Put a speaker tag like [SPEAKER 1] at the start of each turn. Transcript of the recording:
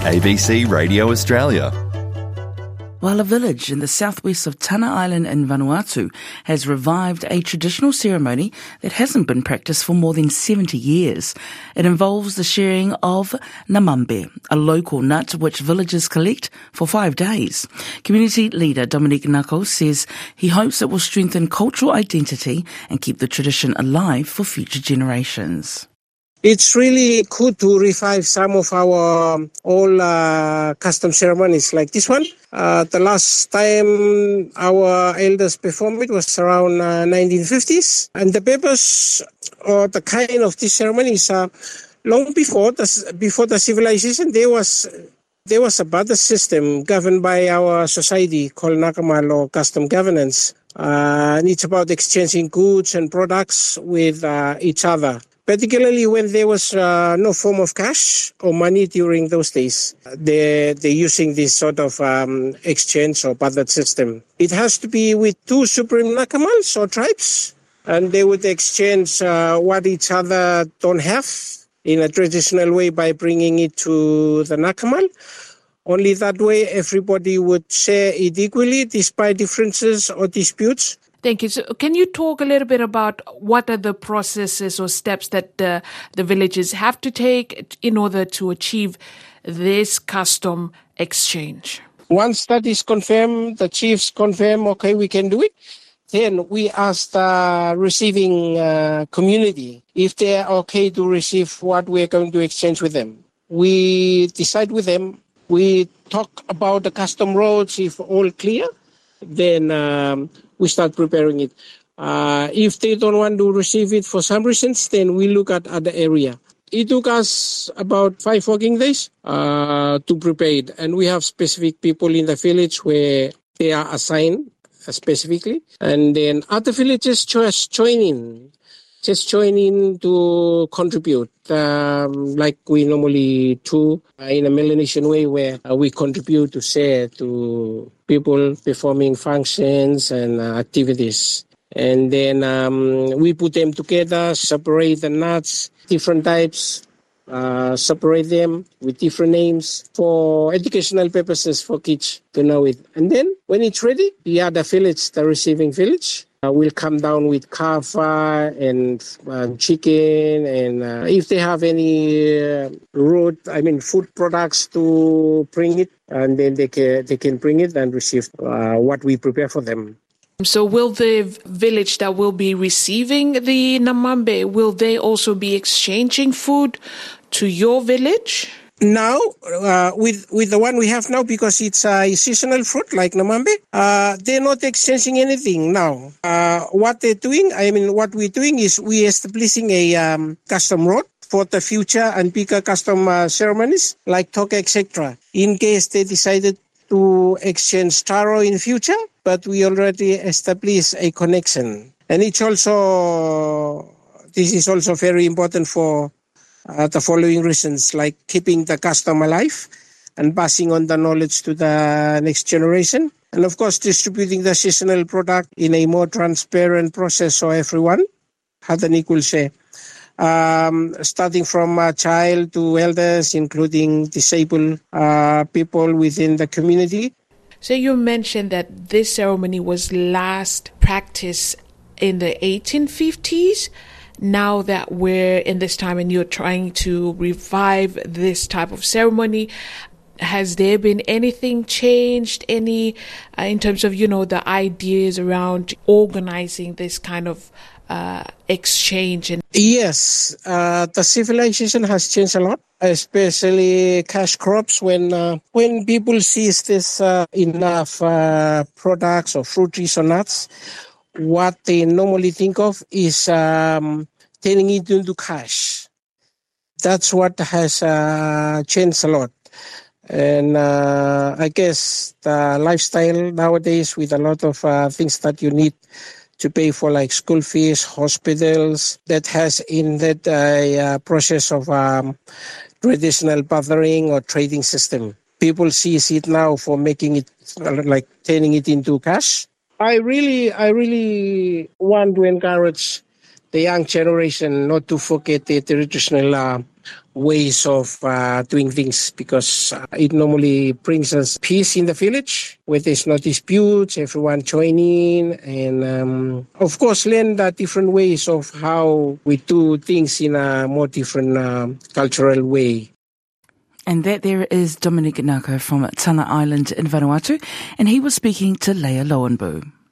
[SPEAKER 1] ABC Radio Australia.
[SPEAKER 2] While a village in the southwest of Tana Island in Vanuatu has revived a traditional ceremony that hasn't been practiced for more than 70 years. It involves the sharing of namambe, a local nut which villagers collect for 5 days. Community leader Dominique Nako says he hopes it will strengthen cultural identity and keep the tradition alive for future generations.
[SPEAKER 3] It's really good to revive some of our old custom ceremonies like this one. The last time our elders performed it was around 1950s. And the purpose or the kind of this ceremony is long before the civilization, there was a barter system governed by our society called Nakamal or custom governance. And it's about exchanging goods and products with each other. Particularly when there was no form of cash or money during those days. They're using this sort of exchange or barter system. It has to be with two supreme nakamals or tribes, and they would exchange what each other don't have in a traditional way by bringing it to the nakamal. Only that way everybody would share it equally despite differences or disputes.
[SPEAKER 4] Thank you. So can you talk a little bit about what are the processes or steps that the villages have to take in order to achieve this custom exchange?
[SPEAKER 3] Once that is confirmed, the chiefs confirm, okay, we can do it. Then we ask the receiving community if they are okay to receive what we are going to exchange with them. We decide with them. We talk about the custom roads, if all clear. Then we start preparing it. If they don't want to receive it for some reasons, then we look at other area. It took us about 5 working days to prepare it. And we have specific people in the village where they are assigned specifically. And then other villages just join in to contribute, like we normally do in a Melanesian way, where we contribute to share to people performing functions and activities. And then we put them together, separate the nuts, different types, separate them with different names for educational purposes for kids to know it. And then when it's ready, the other village, the receiving village, will come down with kava and chicken, and if they have any food products to bring it, and then they can bring it and receive what we prepare for them.
[SPEAKER 4] So will the village that will be receiving the namambe, will they also be exchanging food to your village?
[SPEAKER 3] Now, with the one we have now, because it's a seasonal fruit like namambe, they're not exchanging anything now. What we're doing is we establishing a custom road for the future and bigger custom ceremonies like toka, etc. In case they decided to exchange taro in future, but we already established a connection. And this is also very important for the following reasons, like keeping the custom alive and passing on the knowledge to the next generation. And of course, distributing the seasonal product in a more transparent process so everyone has an equal share. Starting from child to elders, including disabled people within the community.
[SPEAKER 4] So you mentioned that this ceremony was last practiced in the 1850s. Now that we're in this time and you're trying to revive this type of ceremony, has there been anything changed, in terms of, the ideas around organizing this kind of exchange?
[SPEAKER 3] Yes, the civilization has changed a lot, especially cash crops. When people sees this enough products or fruit trees or nuts, what they normally think of is turning it into cash. That's what has changed a lot. And I guess the lifestyle nowadays, with a lot of things that you need to pay for, like school fees, hospitals, that has ended a process of traditional bartering or trading system. People see it now for making it, like turning it into cash. I really want to encourage the young generation not to forget the traditional ways of doing things, because it normally brings us peace in the village where there's no disputes, everyone joining, and of course learn the different ways of how we do things in a more different cultural way.
[SPEAKER 2] And that there is Dominic Nako from Tana Island in Vanuatu, and he was speaking to Leah Lowenbu.